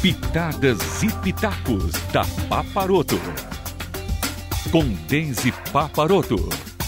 Pitadas e Pitacos da Paparoto, com Daisy Paparoto.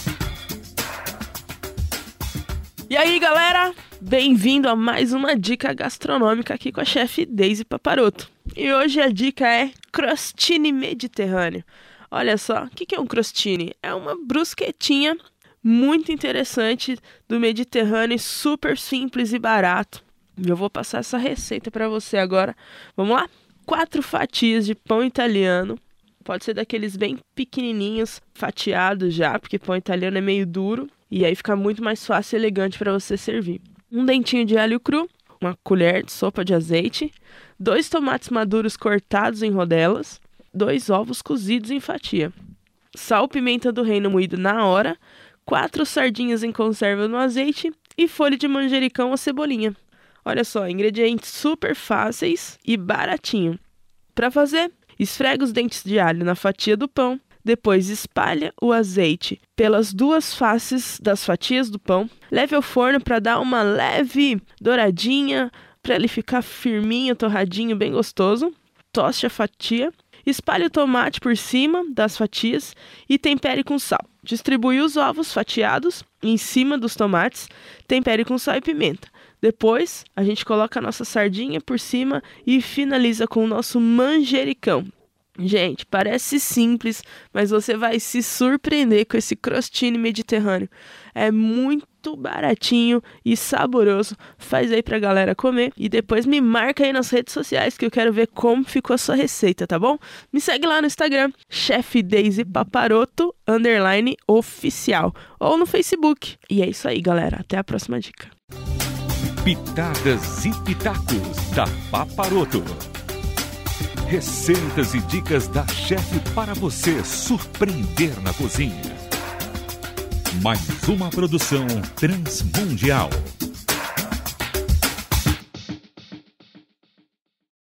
E aí, galera, bem-vindo a mais uma dica gastronômica aqui com a chefe Daisy Paparoto. E hoje a dica é crostini mediterrâneo. Olha só, o que é um crostini? É uma brusquetinha muito interessante do Mediterrâneo, super simples e barato. Eu vou passar essa receita para você agora. Vamos lá? 4 fatias de pão italiano. Pode ser daqueles bem pequenininhos, fatiados já, porque pão italiano é meio duro. E aí fica muito mais fácil e elegante para você servir. Um dentinho de alho cru, uma colher de sopa de azeite, 2 tomates maduros cortados em rodelas, 2 ovos cozidos em fatia, sal, pimenta do reino moído na hora, 4 sardinhas em conserva no azeite e folha de manjericão ou cebolinha. Olha só, ingredientes super fáceis e baratinho. Para fazer, esfrega os dentes de alho na fatia do pão, depois espalha o azeite pelas 2 faces das fatias do pão, leve ao forno para dar uma leve douradinha, para ele ficar firminho, torradinho, bem gostoso. Toste a fatia, espalhe o tomate por cima das fatias e tempere com sal. Distribui os ovos fatiados em cima dos tomates, tempere com sal e pimenta. Depois, a gente coloca a nossa sardinha por cima e finaliza com o nosso manjericão. Gente, parece simples, mas você vai se surpreender com esse crostini mediterrâneo. É muito baratinho e saboroso. Faz aí pra galera comer e depois me marca aí nas redes sociais que eu quero ver como ficou a sua receita, tá bom? Me segue lá no Instagram, Chef Daisy Paparoto _oficial, ou no Facebook. E é isso aí, galera. Até a próxima dica. Pitadas e Pitacos da Paparoto. Receitas e dicas da chefe para você surpreender na cozinha. Mais uma produção transmundial.